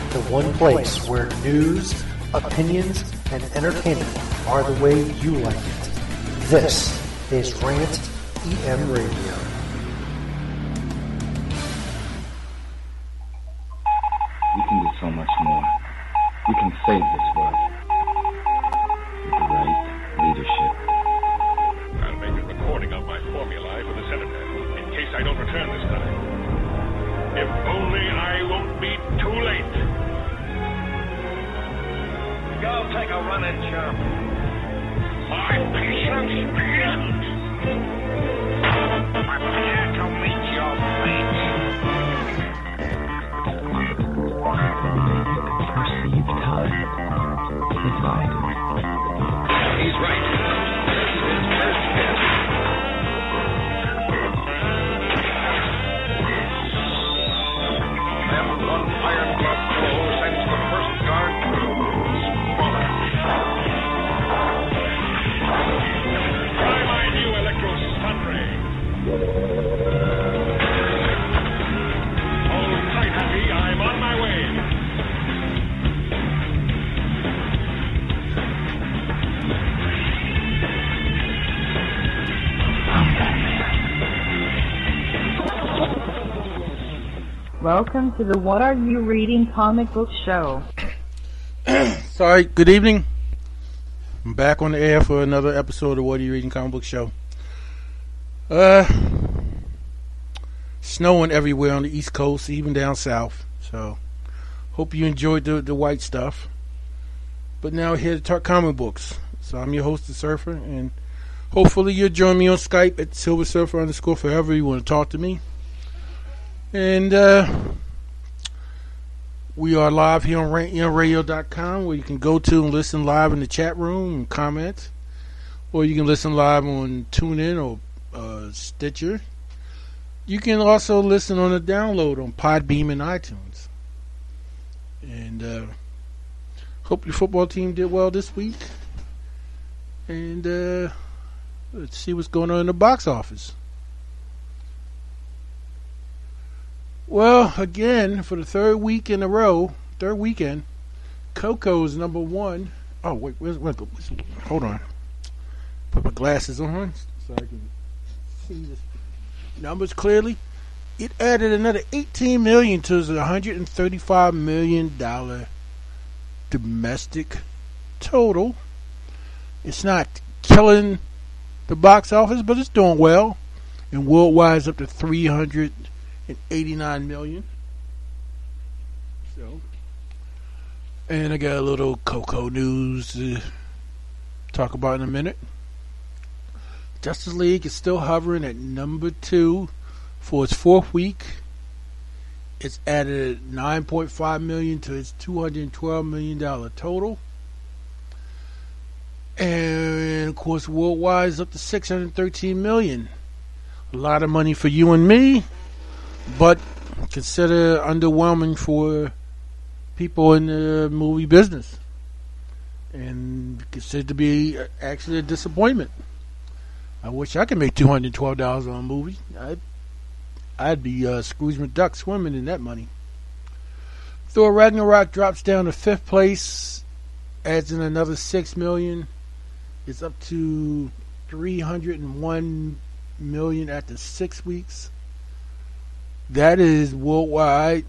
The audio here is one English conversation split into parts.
the one place where news, opinions, and entertainment are the way you like it. This is Rant EM Radio. We can do so much more. We can save this world with the right leadership. I'll make a recording of my formulae for the senator, in case I don't return this time. If only I won't be too late. Go take a run and jump. My patience begins. Prepare to meet your fate. Perceived time is vital. He's right. This is his first guess. Then one iron glove blow sends the first guard sprawling. Try my new electro-stun ray. Hold tight, Happy. I'm on my way. Welcome to the What Are You Reading comic book show. Sorry, good evening. I'm back on the air for another episode of What Are You Reading comic book show. Snowing everywhere on the East Coast, even down south. So, hope you enjoyed the white stuff. But now here to talk comic books. So I'm your host, The Surfer, and hopefully you'll join me on Skype at SilverSurfer_ forever you want to talk to me. And we are live here on rantemradio.com, where you can go to and listen live in the chat room and comment. Or you can listen live on TuneIn or Stitcher. You can also listen on the download on Podbeam and iTunes. And hope your football team did well this week. And let's see what's going on in the box office. Well, again, for the third weekend, Coco's number one. Oh, wait, hold on. Put my glasses on so I can see the numbers clearly. It added another $18 million to the $135 million domestic total. It's not killing the box office, but it's doing well. And worldwide is up to $389 million. So, and I got a little Coco news to talk about in a minute. Justice League is still hovering at number 2 for its fourth week. It's added $9.5 million to its $212 million total. And of course, worldwide is up to $613 million. A lot of money for you and me, but consider underwhelming for people in the movie business, and considered to be actually a disappointment. I wish I could make $212 on a movie. I'd be Scrooge McDuck swimming in that money. Thor Ragnarok drops down to 5th place, adds in another $6 million. It's up to $301 million after 6 weeks. That is worldwide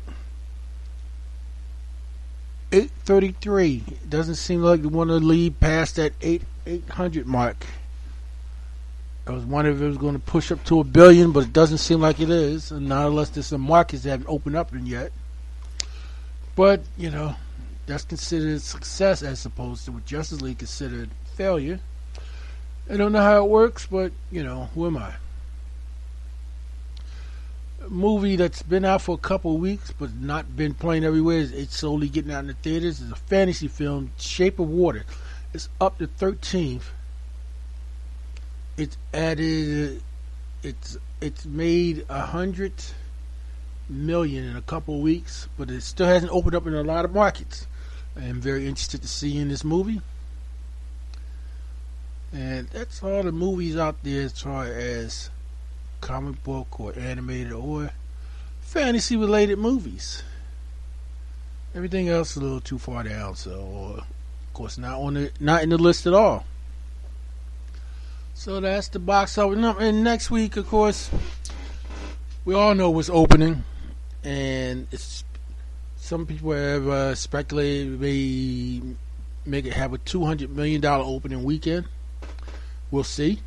833. It doesn't seem like they want to lead past that 800 mark. I was wondering if it was going to push up to $1 billion, but it doesn't seem like it is, and not unless there's some markets that haven't opened up yet. But you know, that's considered success as opposed to what Justice League considered failure. I don't know how it works, but you know, who am I? A movie that's been out for a couple of weeks but not been playing everywhere. It's slowly getting out in the theaters. It's a fantasy film, Shape of Water. It's up to 13th. It's added. It's made $100 million in a couple of weeks, but it still hasn't opened up in a lot of markets. I am very interested to see in this movie. And that's all the movies out there as far as comic book or animated or fantasy related movies. Everything else is a little too far down. So, of course, not in the list at all. So that's the box office. And next week, of course, we all know what's opening, and some people have speculated may make it have a $200 million opening weekend. We'll see.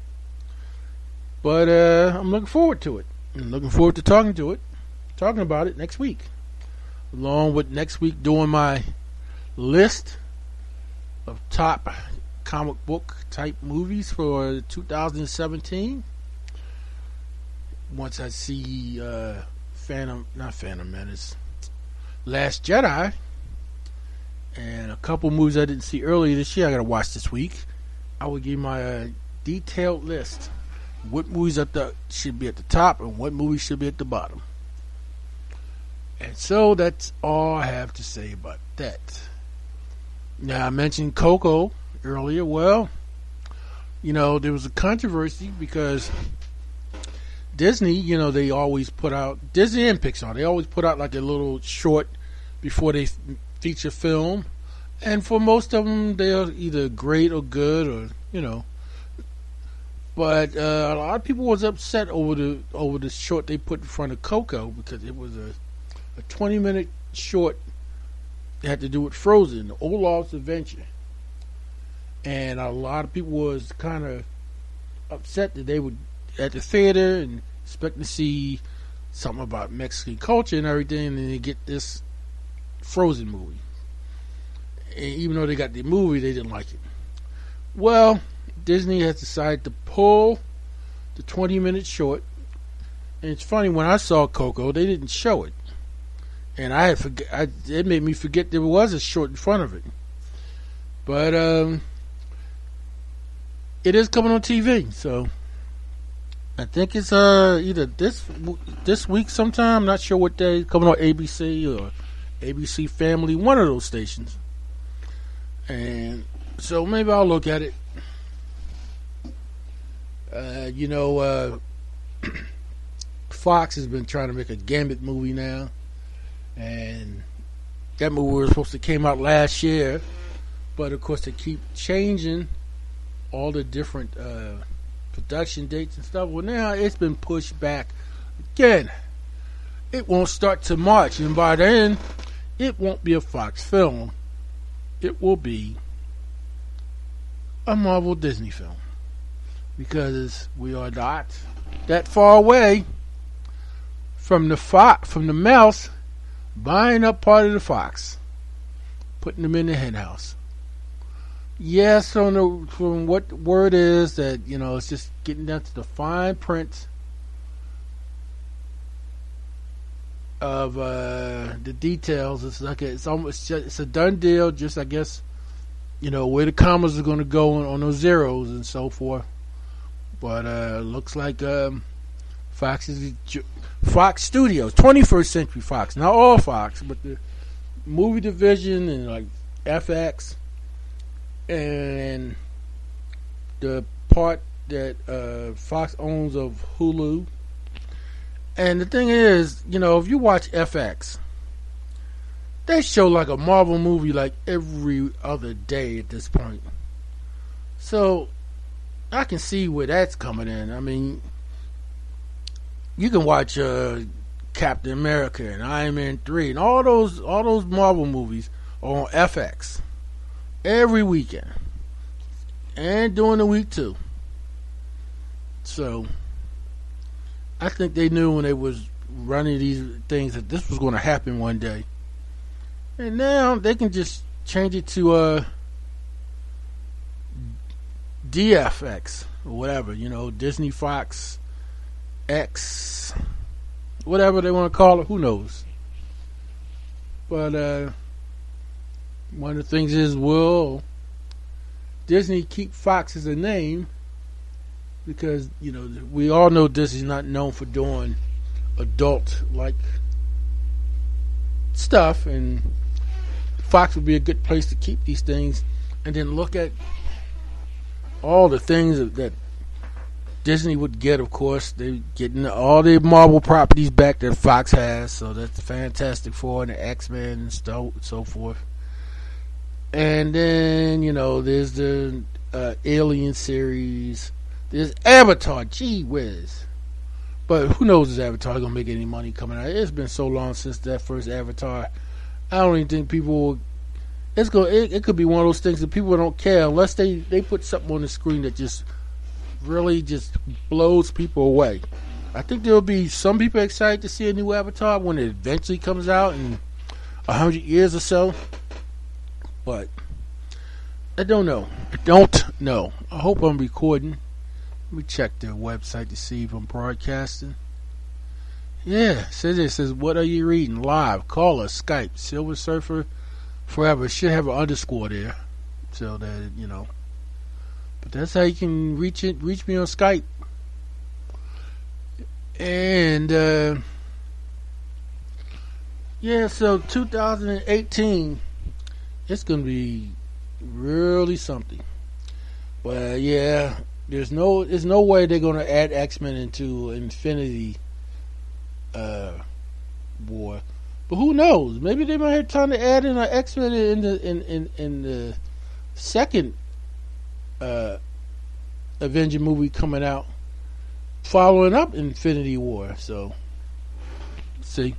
But I'm looking forward to it. I'm looking forward to talking about it next week. Along with next week doing my list of top comic book type movies for 2017. Once I see Phantom Menace, Last Jedi, and a couple movies I didn't see earlier this year I gotta watch this week, I will give my detailed list. What movies should be at the top and what movies should be at the bottom. And so that's all I have to say about that. Now, I mentioned Coco earlier. Well, there was a controversy because Disney, they always put out, Disney and Pixar, they always put out like a little short before they feature film. And for most of them, they're either great or good or, But a lot of people was upset over the short they put in front of Coco because it was a 20-minute short. It had to do with Frozen, Olaf's Adventure, and a lot of people was kind of upset that they would at the theater and expect to see something about Mexican culture and everything, and then they get this Frozen movie. And even though they got the movie, they didn't like it. Well, Disney has decided to pull the 20-minute short. And it's funny, when I saw Coco, they didn't show it. And it made me forget there was a short in front of it. But it is coming on TV, so I think it's either this week sometime, I'm not sure what day, coming on ABC or ABC Family, one of those stations. And so maybe I'll look at it. Fox has been trying to make a Gambit movie now, and that movie was supposed to came out last year, but of course they keep changing all the different production dates and stuff. Well, now it's been pushed back again. It won't start till March, and by then it won't be a Fox film. It will be a Marvel Disney film, because we are not that far away from the mouse buying up part of the Fox, putting them in the hen house. Yes, from what the word is that it's just getting down to the fine print of the details. It's like it's a done deal. Just I guess where the commas are going to go on those zeros and so forth. But looks like Fox Studios, 21st Century Fox, not all Fox, but the movie division and like FX and the part that Fox owns of Hulu. And the thing is, if you watch FX, they show like a Marvel movie like every other day at this point. So I can see where that's coming in. I mean, you can watch Captain America and Iron Man 3 and all those Marvel movies on FX every weekend and during the week too. So I think they knew when they was running these things that this was going to happen one day, and now they can just change it to DFX or whatever, Disney Fox X, whatever they want to call it, who knows. But one of the things is, will Disney keep Fox as a name? Because we all know Disney's not known for doing adult like stuff, and Fox would be a good place to keep these things. And then look at all the things that Disney would get, of course, they're getting all the Marvel properties back that Fox has, so that's the Fantastic Four and the X-Men and so forth. And then, there's the Alien series. There's Avatar, gee whiz. But who knows if Avatar going to make any money coming out. It's been so long since that first Avatar. I don't even think people will... It could be one of those things that people don't care unless they put something on the screen that just really just blows people away. I think there will be some people excited to see a new Avatar when it eventually comes out in 100 years or so. But I don't know. I hope I'm recording. Let me check their website to see if I'm broadcasting. Yeah, it says, what are you reading? Live. Call us. Skype. Silver Surfer Forever. It should have an underscore there. So that, But that's how you can reach me on Skype. And, so 2018, it's going to be really something. But, there's no way they're going to add X-Men into Infinity War. But who knows? Maybe they might have time to add in an X-Men in the second Avenger movie coming out, following up Infinity War. So, let's see.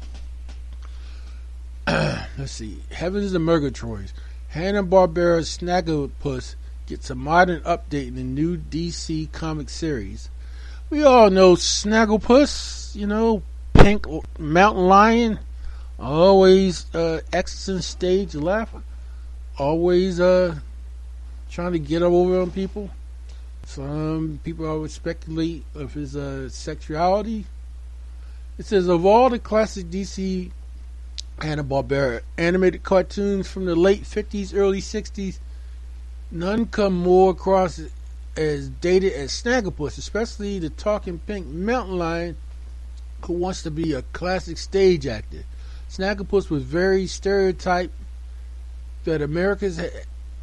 Let's see. Heavens and Murgatroyds. Hanna-Barbera's Snagglepuss gets a modern update in the new DC comic series. We all know Snagglepuss, pink mountain lion, always exiting stage left, always trying to get over on people. Some people always speculate of his sexuality. It says, of all the classic DC Hanna-Barbera animated cartoons from the late 50s, early 60s, none come more across as dated as Snagglepuss, especially the talking pink mountain lion who wants to be a classic stage actor. Snagglepuss was very stereotyped that America's had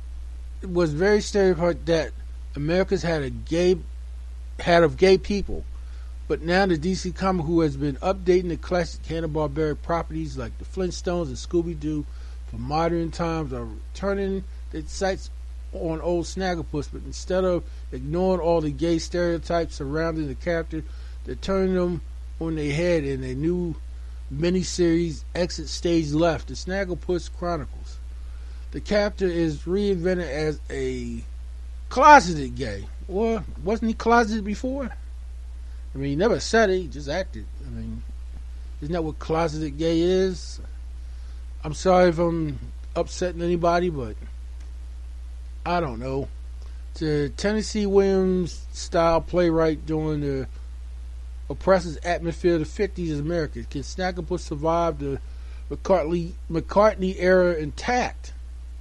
of gay people. But now the DC Comics, who has been updating the classic Hanna-Barbera properties like the Flintstones and Scooby-Doo for modern times, are turning their sights on old Snagglepuss, but instead of ignoring all the gay stereotypes surrounding the character, they're turning them on their head in a new miniseries, Exit Stage Left, the Snagglepuss Chronicles. The character is reinvented as a closeted gay. Or wasn't he closeted before? I mean, he never said it, he just acted. I mean, isn't that what closeted gay is? I'm sorry if I'm upsetting anybody, but I don't know. The Tennessee Williams style playwright during the oppressive atmosphere of the 50s America. Can Snagglepuss survive the McCartney era intact?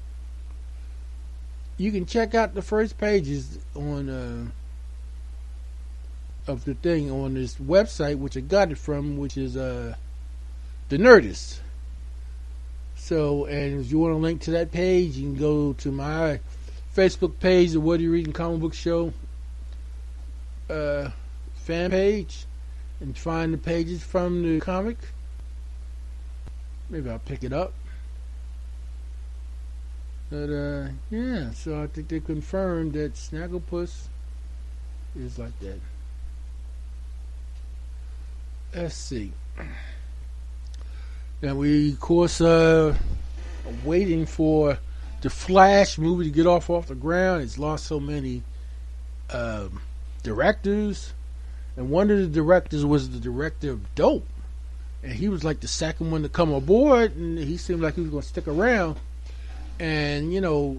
You can check out the first pages on of the thing on this website, which I got it from, which is The Nerdist. So, and if you want a link to that page, you can go to my Facebook page, the What Are You Reading Comic Book Show fan page, and find the pages from the comic. Maybe I'll pick it up. But so I think they confirmed that Snagglepuss is like that. Let's see. Now we, of course, are waiting for the Flash movie to get off the ground. It's lost so many directors, and one of the directors was the director of Dope, and he was like the second one to come aboard, and he seemed like he was going to stick around. And a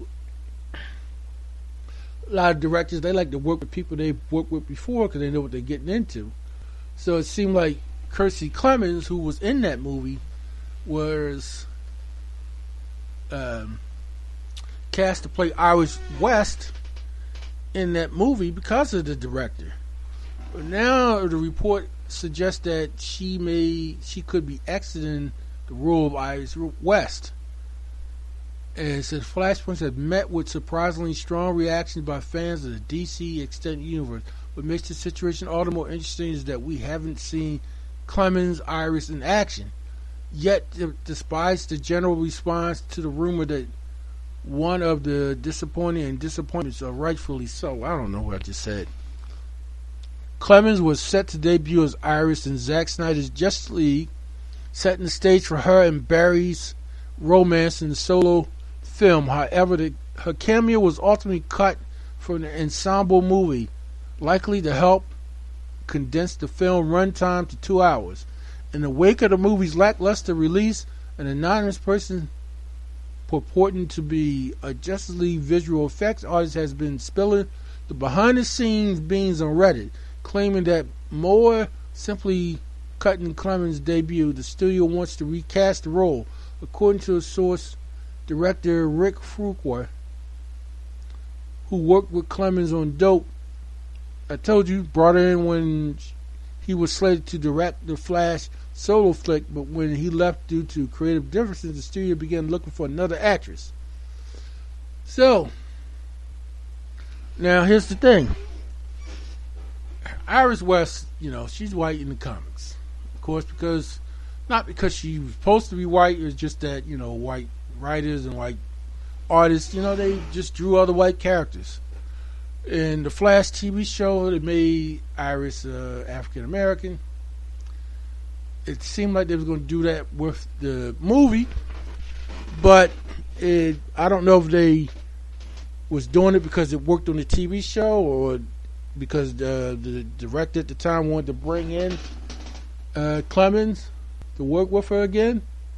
lot of directors, they like to work with people they've worked with before because they know what they're getting into. So it seemed like Kiersey Clemons, who was in that movie, was cast to play Iris West in that movie because of the director. But now the report suggests that she could be exiting the role of Iris West. And it says Flashpoint has met with surprisingly strong reactions by fans of the DC Extended Universe. What makes the situation all the more interesting is that we haven't seen Clemens Iris in action. Yet, despite the general response to the rumor that one of the disappointments are rightfully so. I don't know what I just said. Clemens was set to debut as Iris in Zack Snyder's Justice League, setting the stage for her and Barry's romance in the solo film. However, her cameo was ultimately cut for an ensemble movie, likely to help condense the film runtime to 2 hours. In the wake of the movie's lackluster release, an anonymous person purporting to be a Justice League visual effects artist has been spilling the behind-the-scenes beans on Reddit, claiming that more simply cutting Clemens' debut, the studio wants to recast the role. According to a source, director Rick Fuqua, who worked with Clemens on Dope, I told you, brought her in when he was slated to direct the Flash solo flick, but when he left due to creative differences, the studio began looking for another actress. So, now here's the thing. Iris West, she's white in the comics. Of course, not because she was supposed to be white, it's just that, white writers and white artists, they just drew other white characters. In the Flash TV show, they made Iris African American. It seemed like they was going to do that with the movie, but I don't know if they was doing it because it worked on the TV show or because the director at the time wanted to bring in Clemens to work with her again.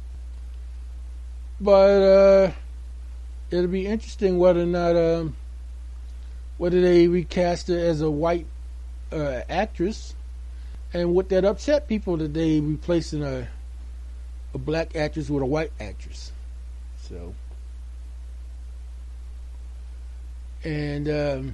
But it'll be interesting whether or not whether they recast her as a white actress, and would that upset people that they replacing a black actress with a white actress. So, and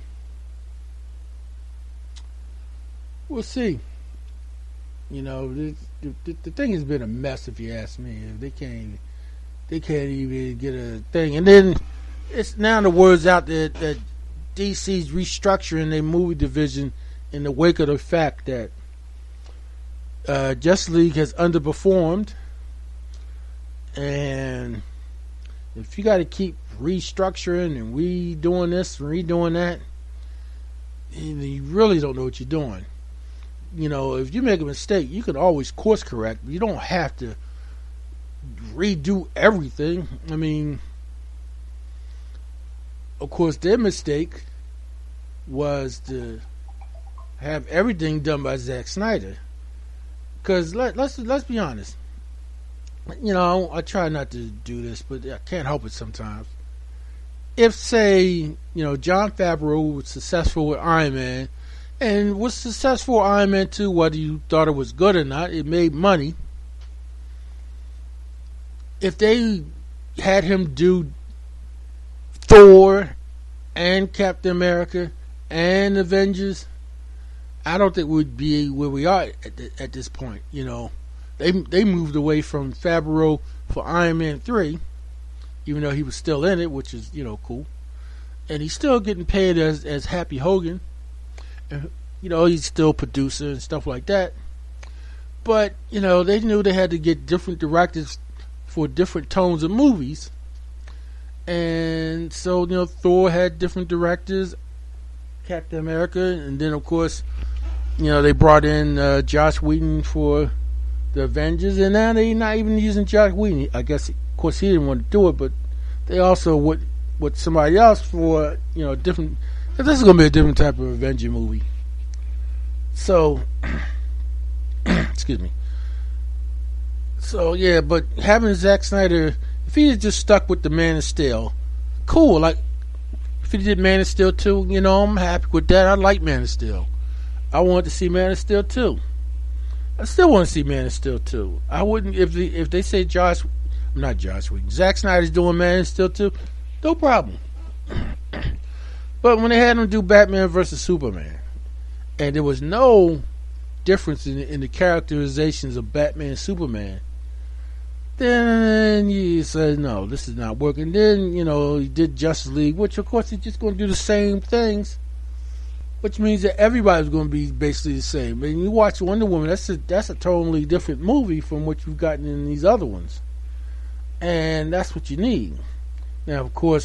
we'll see. The thing has been a mess, if you ask me. They can't even get a thing. And then it's now the word's out there that DC's restructuring their movie division in the wake of the fact that Justice League has underperformed, and if you got to keep restructuring and redoing this and redoing that, you really don't know what you're doing. If you make a mistake, you can always course correct. You don't have to redo everything. I mean, of course, their mistake was to have everything done by Zack Snyder. Because let's be honest. I try not to do this, but I can't help it sometimes. If, say, Jon Favreau was successful with Iron Man, and was successful with Iron Man 2, whether you thought it was good or not, it made money. If they had him do Thor and Captain America and Avengers, I don't think we'd be where we are at this point. They moved away from Favreau for Iron Man 3, even though he was still in it, which is cool, and he's still getting paid as Happy Hogan. And, he's still producer and stuff like that. But they knew they had to get different directors for different tones of movies, and so Thor had different directors, Captain America, and then of course they brought in Joss Whedon for the Avengers, and now they're not even using Joss Whedon. I guess, of course, he didn't want to do it, but they also with somebody else for different. Cause this is gonna be a different type of Avenger movie. So, excuse me. So yeah, but having Zack Snyder, if he had just stuck with the Man of Steel, cool. Like if he did Man of Steel 2, I'm happy with that. I like Man of Steel. I wanted to see Man of Steel 2. I still want to see Man of Steel 2. I wouldn't if they say not Josh Whedon, Zack Snyder's doing Man of Steel 2, no problem. But when they had him do Batman vs Superman, and there was no difference in the characterizations of Batman and Superman, then you said, no, this is not working. Then, he did Justice League, which of course he's just going to do the same things which means that everybody's going to be basically the same. And you watch Wonder Woman, that's a totally different movie from what you've gotten in these other ones, and that's what you need. Now, of course,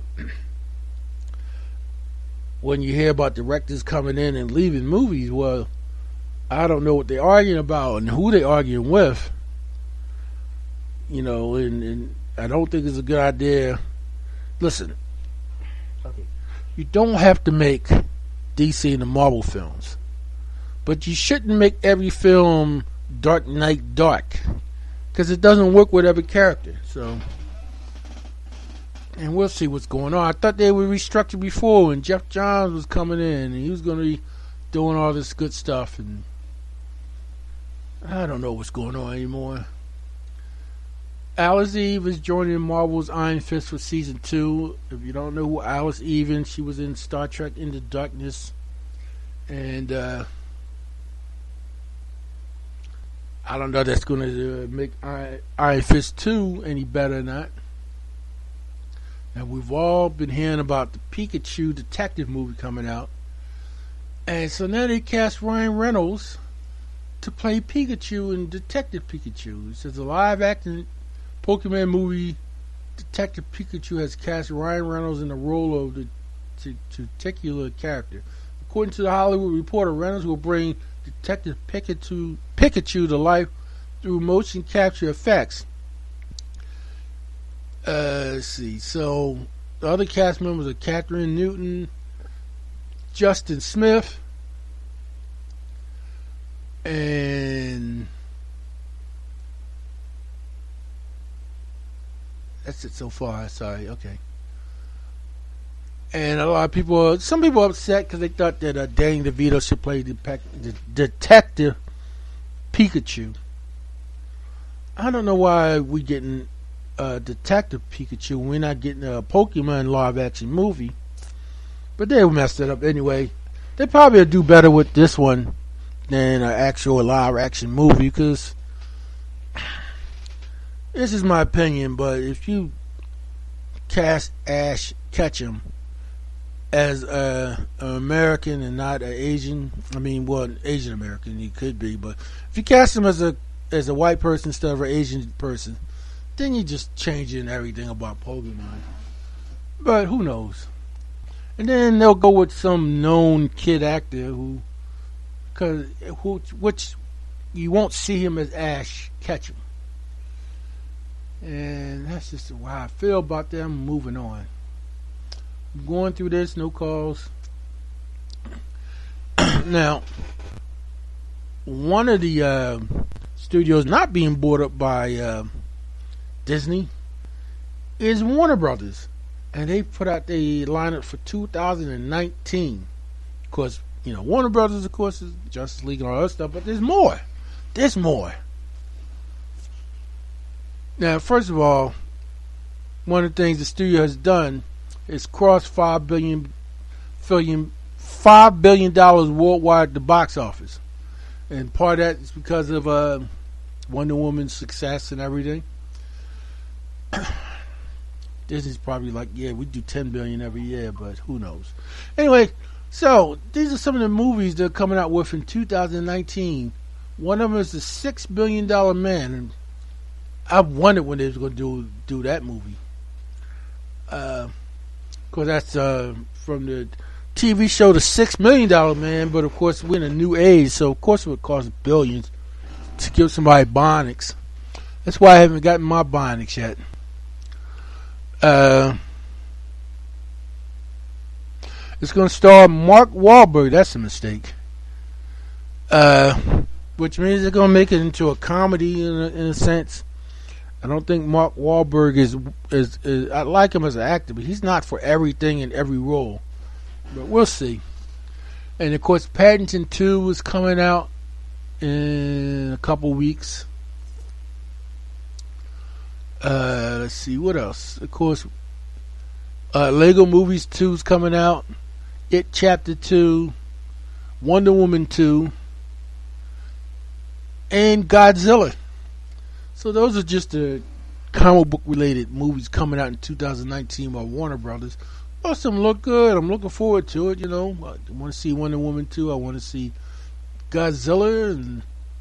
when you hear about directors coming in and leaving movies, well, I don't know what they're arguing about and who they're arguing with. You know, and I don't think it's a good idea. Listen, okay, you don't have to make DC and the Marvel films, but you shouldn't make every film Dark Knight dark, because it doesn't work with every character. So, and we'll see what's going on. I thought they were restructured before when Jeff Johns was coming in and he was going to be doing all this good stuff, and I don't know what's going on anymore. Alice Eve is joining Marvel's Iron Fist for season 2. If you don't know who Alice Eve is, she was in Star Trek Into Darkness, and I don't know if that's going to make Iron Fist 2 any better or not. Now, we've all been hearing about the Pikachu detective movie coming out, and so now they cast Ryan Reynolds to play Pikachu in Detective Pikachu. It says a live-action Pokemon movie, Detective Pikachu, has cast Ryan Reynolds in the role of the titular character. According to the Hollywood Reporter, Reynolds will bring Detective Pikachu to life through motion capture effects. Let's see. So the other cast members are Catherine Newton, Justin Smith, and that's it so far. Sorry. Okay. And a lot of people, some people are upset because they thought that Danny DeVito should play the Detective Pikachu. I don't know why we getting Detective Pikachu. We're not getting a Pokemon live action movie, but they messed it up anyway. They probably will do better with this one than an actual live action movie, because this is my opinion, but if you cast Ash Ketchum as an American and not an Asian, Asian American, he could be, but if you cast him as a white person instead of an Asian person, then you just changing everything about Pokemon. But who knows? And then they'll go with some known kid actor which you won't see him as Ash Ketchum. And that's just how I feel about them. Moving on. I'm going through this, no calls. Now, one of the studios not being bought up by Disney is Warner Brothers, and they put out the lineup for 2019. Of course, Warner Brothers, of course, is Justice League and all that stuff, but there's more. There's more. Now, first of all, one of the things the studio has done is cross $5 billion worldwide at the box office. And part of that is because of Wonder Woman's success and everything. Disney's probably like, yeah, we do $10 billion every year, but who knows? Anyway, so these are some of the movies they're coming out with in 2019. One of them is The $6 Billion Man, and I wondered when they was going to do that movie. Because that's from the TV show The $6 Million Man, but of course we're in a new age, so of course it would cost billions to give somebody bionics. That's why I haven't gotten my bionics yet. It's going to star Mark Wahlberg. That's a mistake. Which means they're going to make it into a comedy in a sense. I don't think Mark Wahlberg is I like him as an actor, but he's not for everything in every role. But we'll see. And of course, Paddington 2 is coming out in a couple weeks. Let's see, what else? Of course, Lego Movies 2 is coming out. It Chapter 2, Wonder Woman 2, and Godzilla. So those are just the comic book related movies coming out in 2019 by Warner Brothers. Most of them look good. I'm looking forward to it. I want to see Wonder Woman 2. I want to see Godzilla, and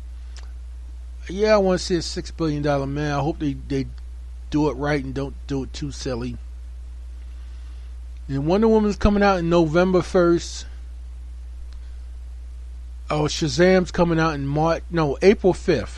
I want to see a $6 billion man. I hope they do it right and don't do it too silly. And Wonder Woman's coming out in November 1st. Oh, Shazam's coming out in April 5th.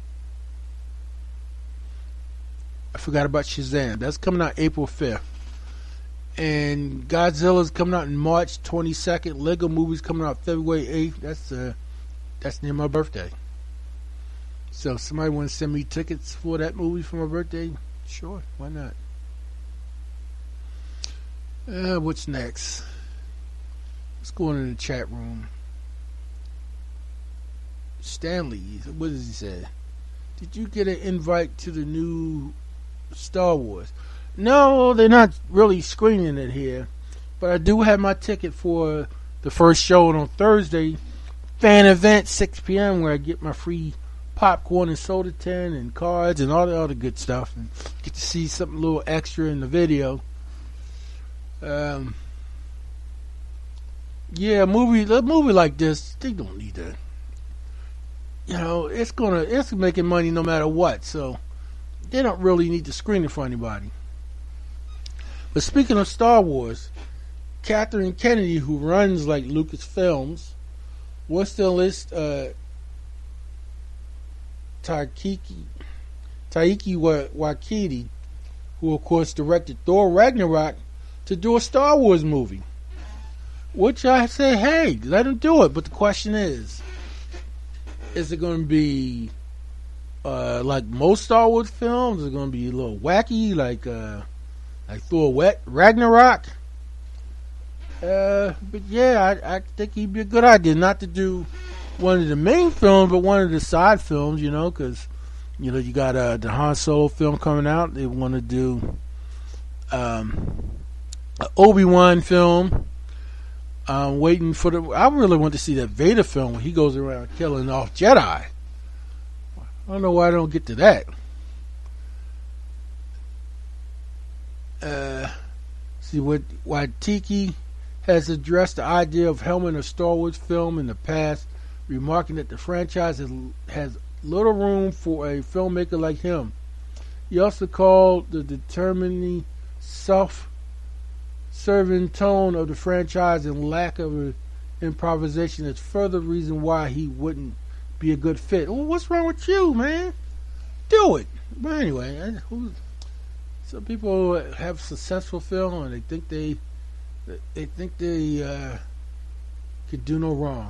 I forgot about Shazam. That's coming out April 5th. And Godzilla's coming out in March 22nd. Lego Movie's coming out February 8th. That's near my birthday. So if somebody want to send me tickets for that movie for my birthday, sure, why not? What's next? Let's go into the chat room. Stanley, what does he say? Did you get an invite to the new Star Wars? No, they're not really screening it here, but I do have my ticket for the first show on Thursday, fan event, 6 p.m., where I get my free popcorn and soda tin and cards and all the other good stuff, and get to see something a little extra in the video. A movie like this, they don't need to. It's making money no matter what, so they don't really need to screen it for anybody. But speaking of Star Wars, Kathleen Kennedy, who runs like Lucasfilms, wants to enlist Taiki Waititi, who of course directed Thor Ragnarok, to do a Star Wars movie. Which I say, hey, let him do it. But the question is it going to be like most Star Wars films? Is it going to be a little wacky, like Thor Ragnarok? But yeah, I think he'd be a good idea not to do one of the main films, but one of the side films, because you got the Han Solo film coming out. They want to do an Obi-Wan film. I'm waiting for I really want to see that Vader film where he goes around killing off Jedi. I don't know why I don't get to that. See what Waititi has addressed the idea of helming a Star Wars film in the past, remarking that the franchise has little room for a filmmaker like him. He also called the determinedly self-serving tone of the franchise and lack of improvisation as further reason why he wouldn't be a good fit. Well, what's wrong with you, man? Do it. But anyway, some people have successful film and they think they could do no wrong.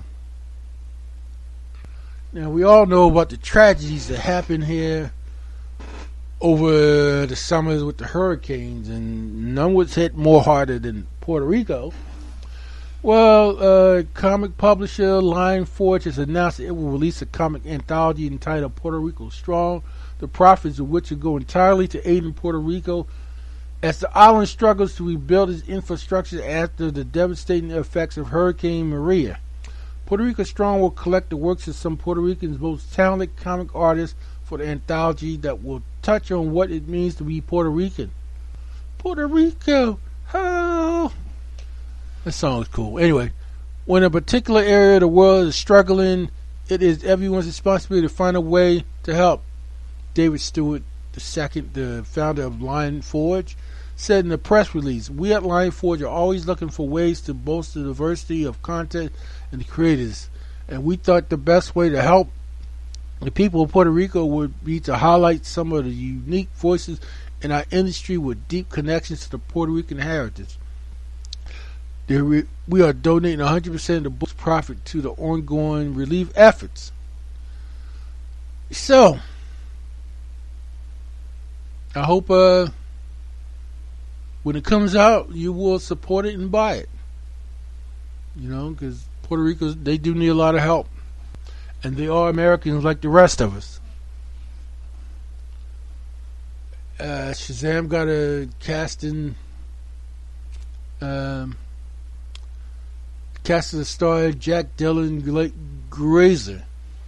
Now, we all know about the tragedies that happened here over the summers with the hurricanes, and none was hit more harder than Puerto Rico. Well, comic publisher Lion Forge has announced that it will release a comic anthology entitled Puerto Rico Strong, the profits of which will go entirely to aid in Puerto Rico as the island struggles to rebuild its infrastructure after the devastating effects of Hurricane Maria. Puerto Rico Strong will collect the works of some Puerto Rican's most talented comic artists for the anthology that will touch on what it means to be Puerto Rican. Puerto Rico, oh! That song is cool. Anyway, when a particular area of the world is struggling, it is everyone's responsibility to find a way to help. David Stewart II, the founder of Lion Forge, said in a press release, "We at Lion Forge are always looking for ways to bolster the diversity of content and the creators, and we thought the best way to help the people of Puerto Rico would be to highlight some of the unique voices in our industry with deep connections to the Puerto Rican heritage. We are donating 100% of the book's profit to the ongoing relief efforts." So, I hope when it comes out, you will support it and buy it. Because Puerto Rico, they do need a lot of help. And they are Americans like the rest of us. Shazam got a casting the star Jack Dylan Grazer,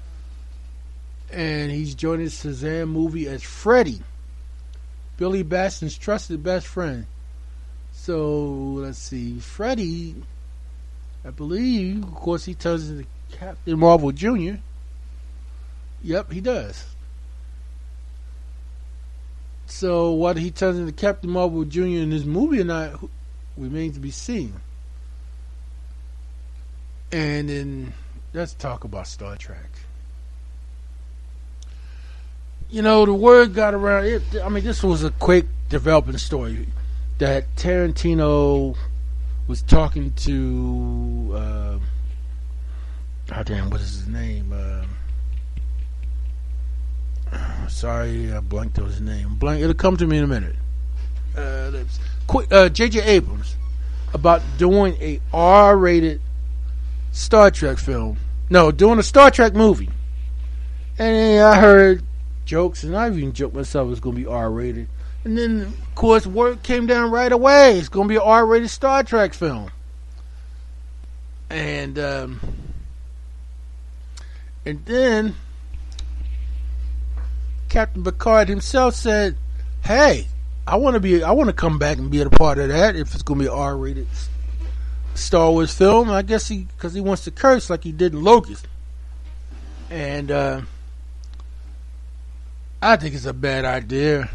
and he's joining the Shazam movie as Freddy, Billy Batson's trusted best friend. So let's see, Freddy, I believe, of course, he turns into Captain Marvel Jr. Yep, he does. So whether he turns into Captain Marvel Jr. in this movie or not remains to be seen. And then let's talk about Star Trek. You know, the word got around. This was a quick developing story that Tarantino was talking to. What is his name? Sorry, I blanked on his name. It'll come to me in a minute. J.J. Abrams about doing a R-rated Star Trek film. No, doing a Star Trek movie. And I heard jokes, and I even joked myself it was going to be R-rated. And then, of course, word came down right away. It's going to be an R-rated Star Trek film. And then Captain Picard himself said, "Hey, I want to come back and be a part of that if it's going to be an R-rated Star Wars film." I guess because he wants to curse like he did in Locust. And I think it's a bad idea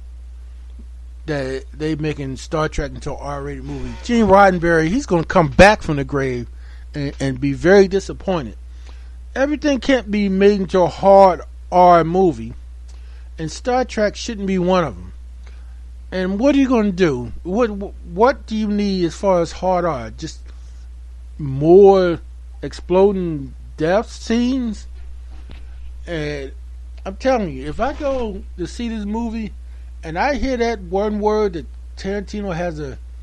that they making Star Trek into an R-rated movie. Gene Roddenberry, he's going to come back from the grave and be very disappointed. Everything can't be made into a hard R movie, and Star Trek shouldn't be one of them. And what are you going to do? What do you need as far as hard R? Just more exploding death scenes? And I'm telling you, if I go to see this movie and I hear that one word that Tarantino has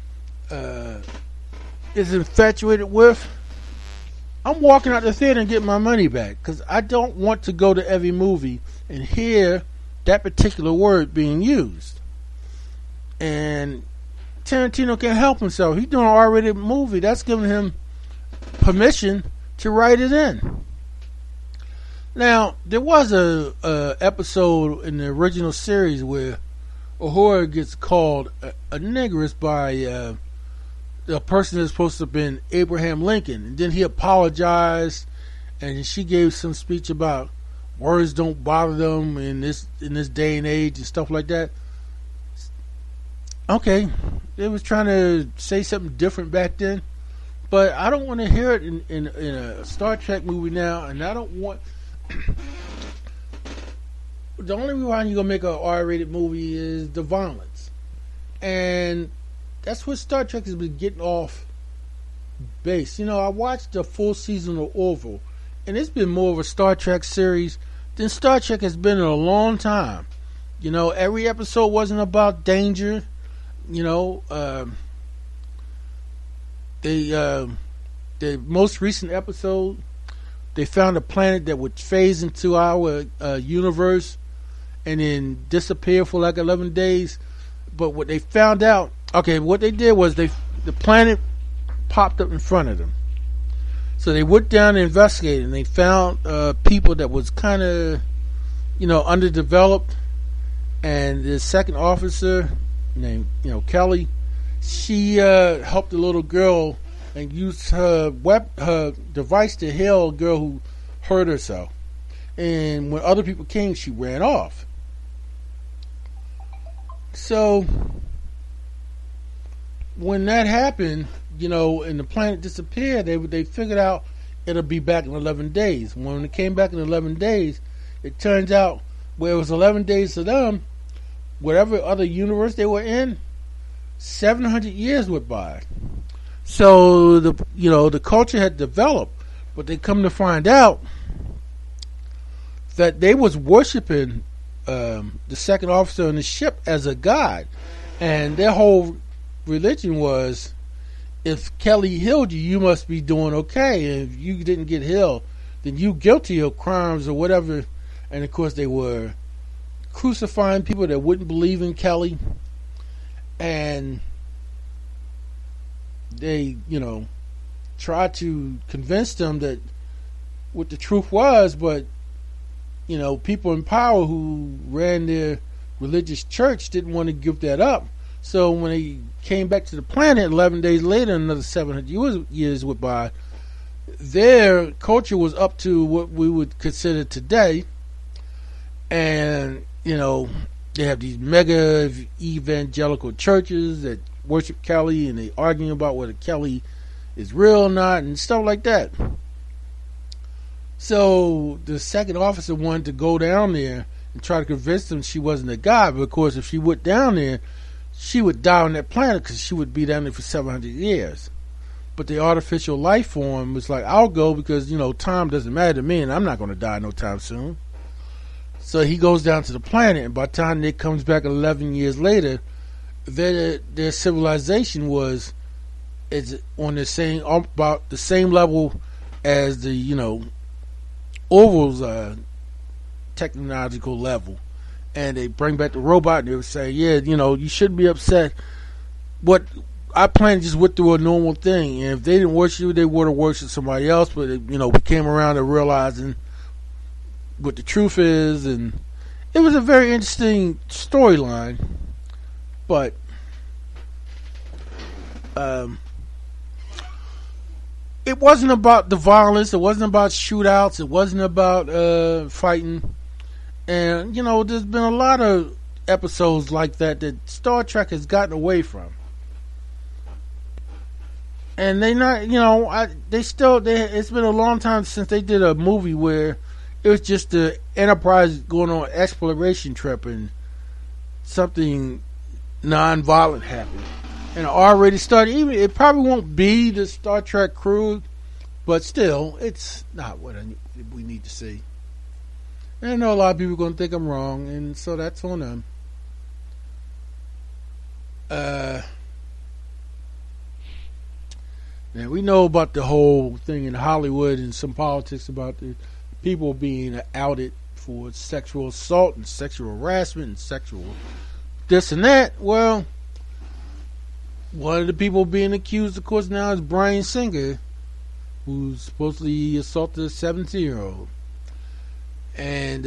is infatuated with, I'm walking out the theater and getting my money back, because I don't want to go to every movie and hear that particular word being used. And Tarantino can't help himself. He's doing an R-rated movie. That's giving him permission to write it in. Now, there was a episode in the original series where Uhura gets called a negress by a person that's supposed to have been Abraham Lincoln, and then he apologized, and she gave some speech about words don't bother them in this day and age and stuff like that. Okay, they was trying to say something different back then, but I don't want to hear it in a Star Trek movie now, and I don't want. The only reason you're gonna make an R-rated movie is the violence, and that's what Star Trek has been getting off base. You know, I watched the full season of Orville, and it's been more of a Star Trek series than Star Trek has been in a long time. You know, every episode wasn't about danger. You know, the most recent episode, they found a planet that would phase into our universe and then disappear for like 11 days. But what they found out, what they did was the planet popped up in front of them. So they went down and investigated, and they found people that was kind of, underdeveloped. And the second officer named, Kelly, she helped the little girl and used her device to heal a girl who hurt herself. And when other people came, she ran off. So when that happened, and the planet disappeared, they figured out it'll be back in 11 days. When it came back in 11 days, it turns out where it was 11 days to them, whatever other universe they were in, 700 years went by. So the culture had developed, but they come to find out that they was worshiping the second officer on the ship as a god, and their whole religion was, if Kelly healed you, you must be doing okay, and if you didn't get healed, then you guilty of crimes or whatever. And of course they were crucifying people that wouldn't believe in Kelly, and they tried to convince them that what the truth was, but people in power who ran their religious church didn't want to give that up. So when he came back to the planet 11 days later, another 700 years went by, their culture was up to what we would consider today. And, you know, they have these mega evangelical churches that worship Kelly, and they arguing about whether Kelly is real or not and stuff like that. So the second officer wanted to go down there and try to convince them she wasn't a god. But of course, if she went down there, she would die on that planet because she would be down there for 700 years. But the artificial life form was like, I'll go because, you know, time doesn't matter to me and I'm not going to die no time soon. So he goes down to the planet, and by the time Nick comes back 11 years later, their civilization is on the same, about the same level as the, you know, Orville's technological level. And they bring back the robot, and they would say, yeah, you know, you shouldn't be upset. What our planet just went through a normal thing, and if they didn't worship you, they would have worshipped somebody else. But you know, we came around to realizing what the truth is, and it was a very interesting storyline. But it wasn't about the violence. It wasn't about shootouts. It wasn't about fighting. And, you know, there's been a lot of episodes like that Star Trek has gotten away from. And they not, you know, it's been a long time since they did a movie where it was just the Enterprise going on an exploration trip and something non-violent happened. And already started, even it probably won't be the Star Trek crew, but still, it's not what we need to see. And I know a lot of people are going to think I'm wrong, and so that's on them. Now, we know about the whole thing in Hollywood and some politics about the people being outed for sexual assault and sexual harassment and sexual this and that. Well, one of the people being accused, of course, now is Bryan Singer, who's supposedly assaulted a 17-year-old. And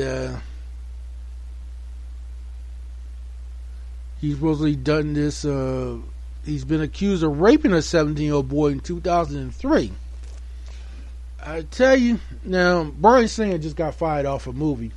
he's supposedly done this. He's been accused of raping a 17-year-old boy in 2003. I tell you, now, Bryan Singer just got fired off a movie.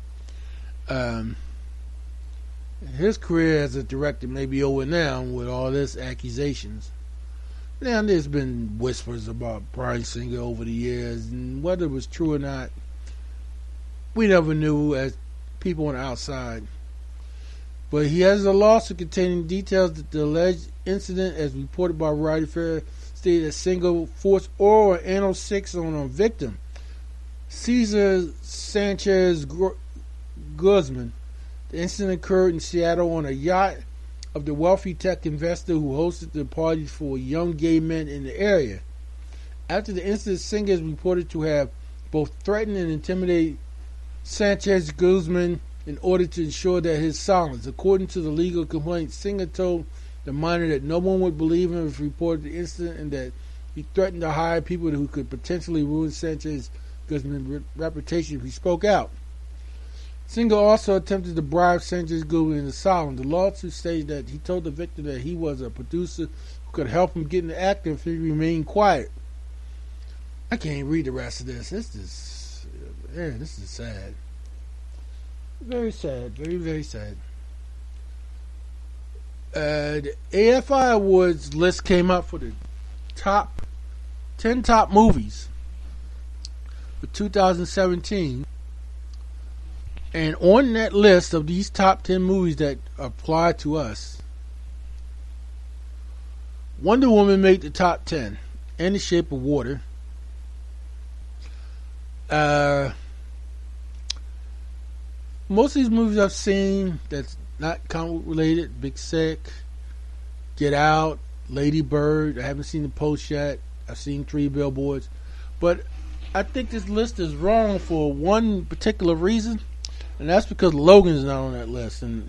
His career as a director may be over now with all this accusations. Now, there's been whispers about Bryan Singer over the years, and whether it was true or not, we never knew as people on the outside. But he has a lawsuit containing details that the alleged incident, as reported by Variety Fair, stated that Singer forced oral or anal sex on a victim, Cesar Sanchez Guzman. The incident occurred in Seattle on a yacht of the wealthy tech investor who hosted the parties for young gay men in the area. After the incident, Singer is reported to have both threatened and intimidated Sanchez Guzman in order to ensure that his silence. According to the legal complaint, Singer told the minor that no one would believe him if he reported the incident, and that he threatened to hire people who could potentially ruin Sanchez Guzman's reputation if he spoke out. Singer also attempted to bribe Sanchez Guzman into silence. The lawsuit states that he told the victim that he was a producer who could help him get in the act if he remained quiet. I can't read the rest of this. This is sad. Very sad. Very, very sad. The AFI Awards list came up for the 10 top movies for 2017. And on that list of these top 10 movies that apply to us, Wonder Woman made the top 10. In the Shape of Water. Most of these movies I've seen that's not comic related, Big Sick, Get Out, Lady Bird. I haven't seen the Post yet. I've seen 3 Billboards. But I think this list is wrong for one particular reason, and that's because Logan's not on that list. And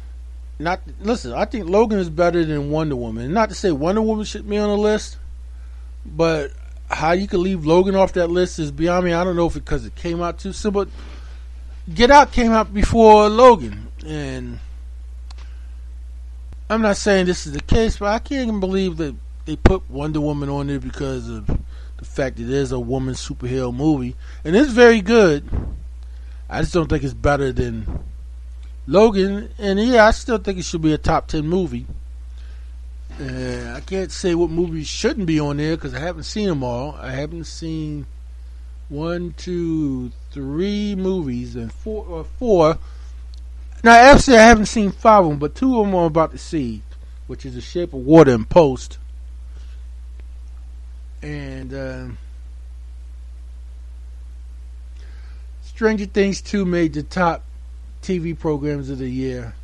I think Logan is better than Wonder Woman. And not to say Wonder Woman should be on the list, but how you could leave Logan off that list is beyond me. I don't know if it's because it came out too soon, but Get Out came out before Logan, and I'm not saying this is the case, but I can't even believe that they put Wonder Woman on there because of the fact that it is a woman superhero movie. And it's very good. I just don't think it's better than Logan. And yeah, I still think it should be a top 10 movie. I can't say what movies shouldn't be on there because I haven't seen them all. I haven't seen 1, 2, 3 movies and four. Now, actually, I haven't seen 5 of them, but 2 of them I'm about to see, which is The Shape of Water and Post. And Stranger Things 2 made the top TV programs of the year.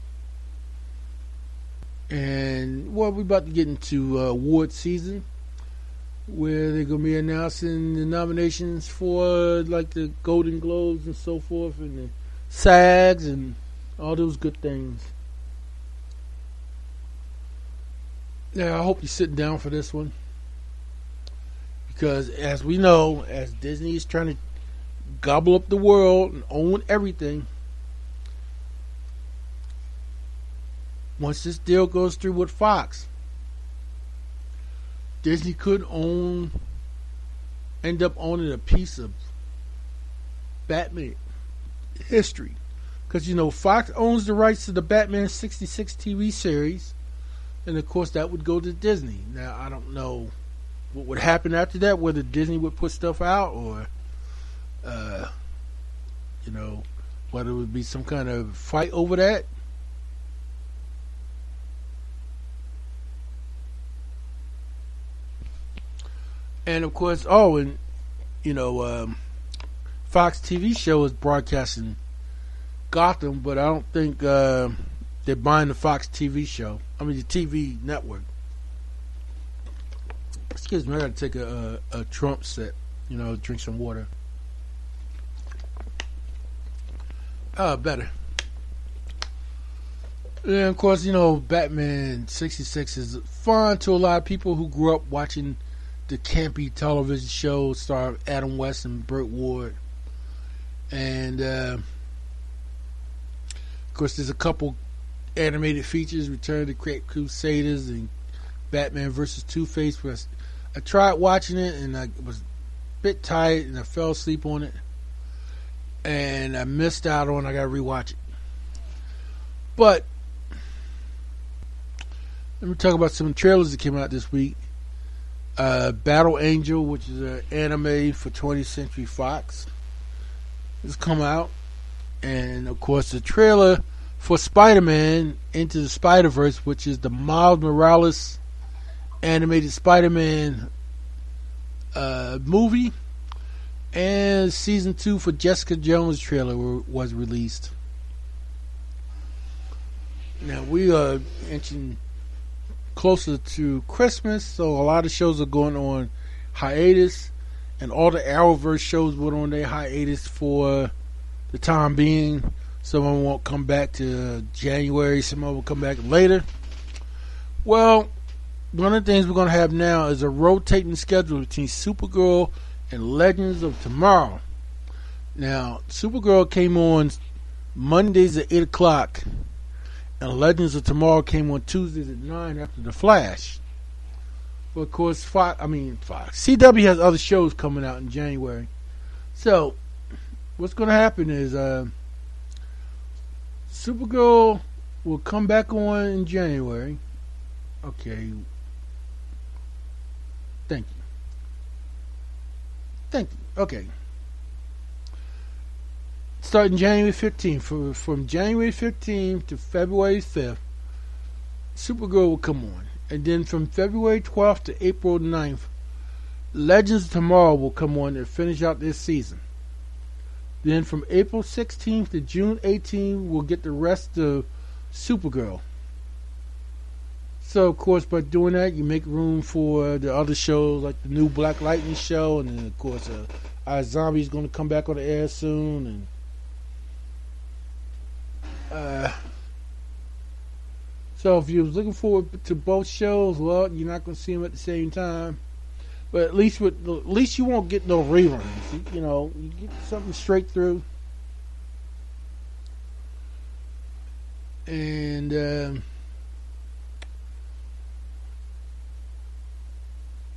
And, well, we're about to get into award season, where they're going to be announcing the nominations for, like, the Golden Globes and so forth, and the SAGs and all those good things. Now, I hope you're sitting down for this one. Because, as we know, as Disney is trying to gobble up the world and own everything, once this deal goes through with Fox, Disney could end up owning a piece of Batman history. Because, you know, Fox owns the rights to the Batman 66 TV series. And, of course, that would go to Disney. Now, I don't know what would happen after that, whether Disney would put stuff out or, you know, whether it would be some kind of fight over that. And, of course, and, you know, Fox TV show is broadcasting Gotham, but I don't think they're buying the Fox TV show. I mean, the TV network. Excuse me, I gotta take a Trump sip. You know, drink some water. Better. And, of course, you know, Batman 66 is fun to a lot of people who grew up watching the campy television show starring Adam West and Burt Ward. And, of course, there's a couple animated features, Return of the Great Crusaders and Batman vs. Two-Face. I tried watching it, and I was a bit tired, and I fell asleep on it. And I missed out on it. I got to rewatch it. But let me talk about some trailers that came out this week. Battle Angel, which is an anime for 20th Century Fox, has come out. And, of course, the trailer for Spider-Man Into the Spider-Verse, which is the Miles Morales animated Spider-Man movie, and Season 2 for Jessica Jones trailer was released. Now, we are inching closer to Christmas, so a lot of shows are going on hiatus, and all the Arrowverse shows went on their hiatus for the time being. Some of them won't come back to January, some of them will come back later. Well, one of the things we're going to have now is a rotating schedule between Supergirl and Legends of Tomorrow. Now, Supergirl came on Mondays at 8 o'clock, and Legends of Tomorrow came on Tuesdays at 9 after The Flash. But, of course, Fox. CW has other shows coming out in January. So, what's going to happen is Supergirl will come back on in January. Okay. Thank you. Okay. Starting January 15th. From January 15th to February 5th, Supergirl will come on. And then from February 12th to April 9th, Legends of Tomorrow will come on and finish out this season. Then from April 16th to June 18th, we'll get the rest of Supergirl. So, of course, by doing that, you make room for the other shows like the new Black Lightning show, and then, of course, iZombie is going to come back on the air soon. And so, if you're looking forward to both shows, well, you're not going to see them at the same time. But at least you won't get no reruns. You get something straight through. And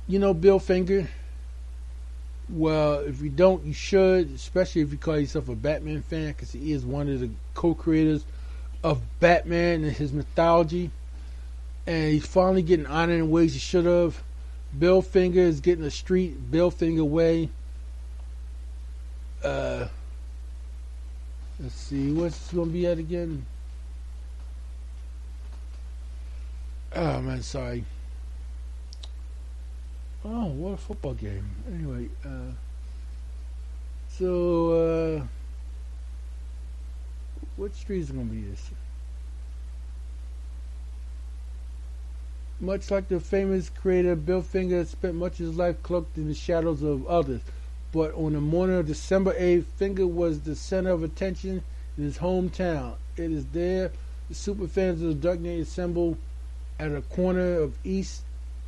You know Bill Finger? Well, if you don't, you should, especially if you call yourself a Batman fan, because he is one of the co-creators of Batman and his mythology. And he's finally getting honored in ways he should have. Bill Finger is getting a street Bill Finger way. Let's see, what's this going to be at again? Oh, man, sorry. Oh, what a football game. Anyway, what street is it going to be this? Much like the famous creator Bill Finger spent much of his life cloaked in the shadows of others. But on the morning of December 8th, Finger was the center of attention in his hometown. It is there the superfans of the Dark Knight assemble at a corner of East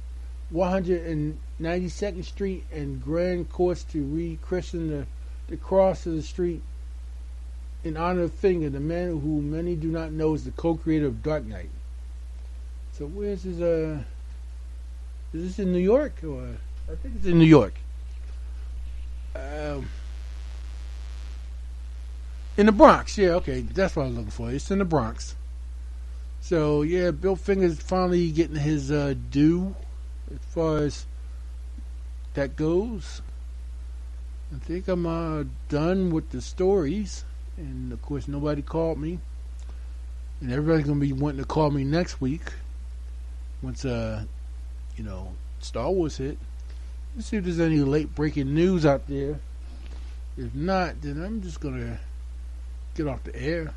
192nd Street and Grand Course to rechristen the cross of the street in honor of Finger, the man who many do not know is the co-creator of Dark Knight. So where's his, is this in New York? Or I think it's in New York. In the Bronx, yeah, okay, that's what I was looking for. It's in the Bronx. So yeah, Bill Finger's finally getting his due as far as that goes. I think I'm done with the stories, and of course nobody called me, and everybody's gonna be wanting to call me next week once Star Wars hit. Let's see if there's any late breaking news out there. If not, then I'm just gonna get off the air.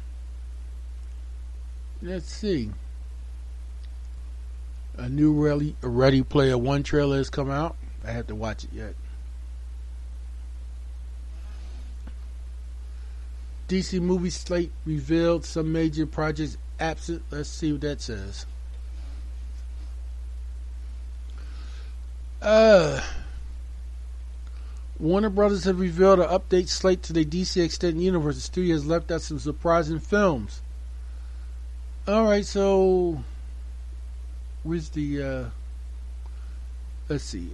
Let's see. A new Ready Player One trailer has come out. I have to watch it yet. DC movie slate revealed, some major projects absent. Let's see what that says. Warner Brothers have revealed an update slate to their DC Extended Universe. The studio has left out some surprising films. Alright, so where's the let's see.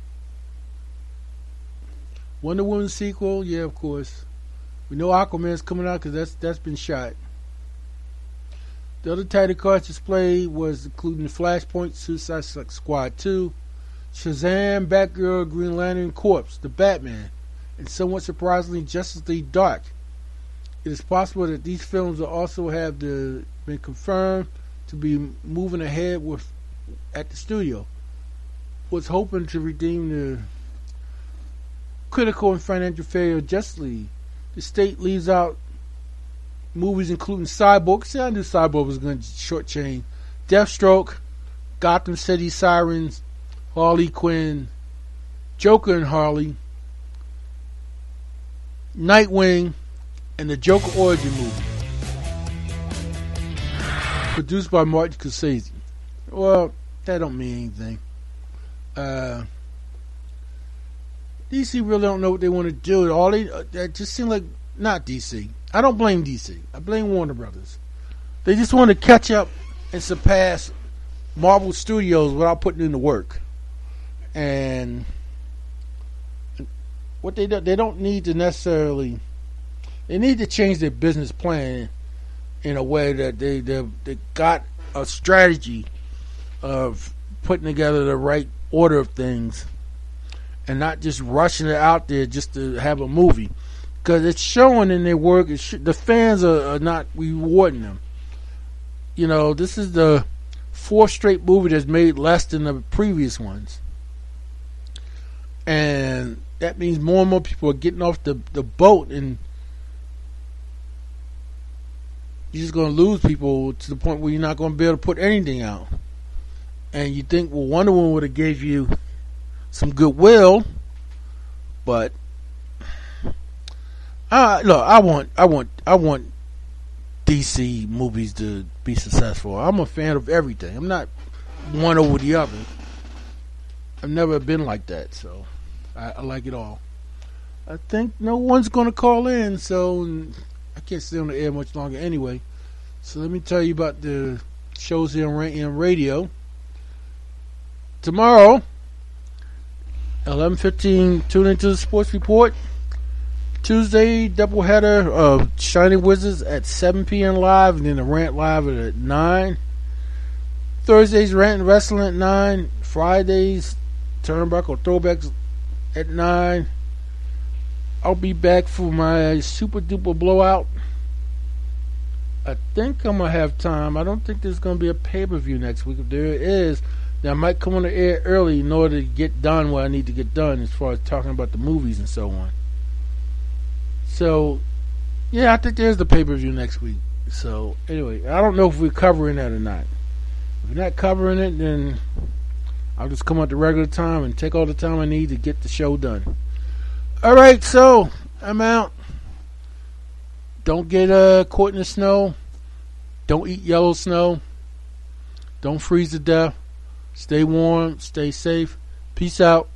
Wonder Woman sequel, yeah, of course. We know Aquaman's coming out because that's been shot. The other title cards displayed was including the Flashpoint, Suicide Squad 2, Shazam, Batgirl, Green Lantern Corps, The Batman, and somewhat surprisingly, Justice League Dark. It is possible that these films will also have been confirmed to be moving ahead at the studio. Was hoping to redeem the critical and financial failure of Justice League. The state leaves out movies including Cyborg. See, I knew Cyborg was going to shortchange. Deathstroke, Gotham City Sirens, Harley Quinn, Joker and Harley, Nightwing, and the Joker origin movie, produced by Martin Scorsese. Well, that don't mean anything. DC really don't know what they want to do. That just seems like not DC. I don't blame DC. I blame Warner Brothers. They just want to catch up and surpass Marvel Studios without putting in the work. And what they don't need to necessarily, they need to change their business plan in a way that they got a strategy of putting together the right order of things and not just rushing it out there just to have a movie, because it's showing in their work. The fans are not rewarding them. You know, this is the fourth straight movie that's made less than the previous ones. And that means more and more people are getting off the boat, and you're just going to lose people to the point where you're not going to be able to put anything out. And you think, well, Wonder Woman would have gave you some goodwill, but look, I want DC movies to be successful. I'm a fan of everything. I'm not one over the other. I've never been like that, so I like it all. I think no one's going to call in, so I can't stay on the air much longer anyway. So let me tell you about the shows here on Radio. Tomorrow, 11:15, tune into the Sports Report. Tuesday, doubleheader of Shining Wizards at 7 p.m. live, and then the Rant Live at 9. Thursdays, Rant and Wrestling at 9. Fridays, Turnbuckle Throwbacks at 9. I'll be back for my Super Duper Blowout. I think I'm going to have time. I don't think there's going to be a pay-per-view next week. If there is, then I might come on the air early in order to get done what I need to get done as far as talking about the movies and so on. So, yeah, I think there's the pay-per-view next week. So, anyway, I don't know if we're covering that or not. If we're not covering it, then I'll just come out the regular time and take all the time I need to get the show done. Alright, so, I'm out. Don't get caught in the snow. Don't eat yellow snow. Don't freeze to death. Stay warm. Stay safe. Peace out.